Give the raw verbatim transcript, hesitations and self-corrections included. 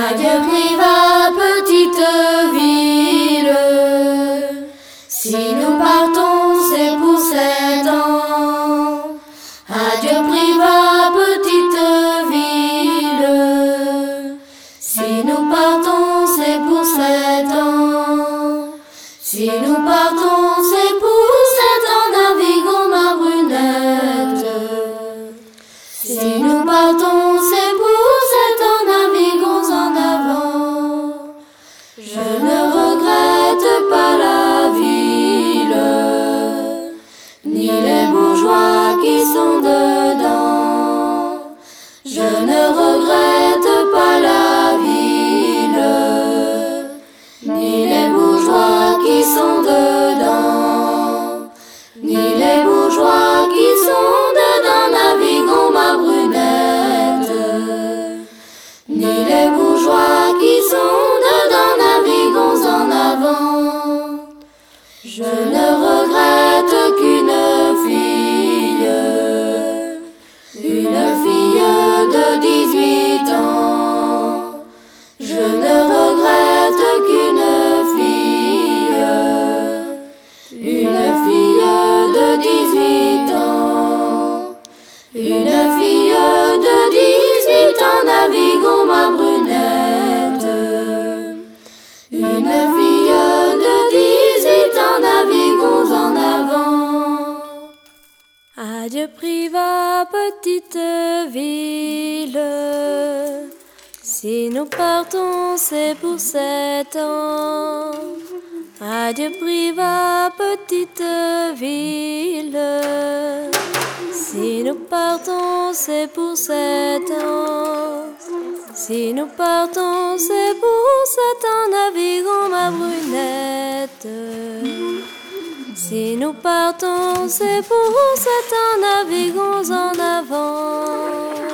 Adieu Privas, petite ville. Si nous partons, c'est pour sept ans. Adieu Privas, petite ville. Si nous partons, c'est pour sept ans. Si nous partons, c'est pour sept ans. Naviguons ma brunette. Si nous partons, c'est pour sept ans. Naviguons en avant. Je ne regrette pas la ville, ni les bourgeois qui sont dedans. Je ne regrette pas la ville, ni les bourgeois qui sont dedans, ni les bourgeois qui sont dedans. Naviguons ma brunette, ni les bourgeois qui sont dedans. Naviguons en avant. Je ne regrette qu'une fille, une fille de dix-huit ans. Je ne regrette qu'une fille, une fille de dix-huit ans. Une fille de dix-huit ans. Naviguons ma brunette. Une fille de dix-huit ans. Naviguons en avant. Adieu Privas, petite ville. Si nous partons, c'est pour sept ans. Adieu Privas, petite ville. Si nous partons, c'est pour sept ans. Si nous partons, c'est pour sept ans. Naviguons ma brunette. Si nous partons, c'est pour sept ans. Naviguons en avant.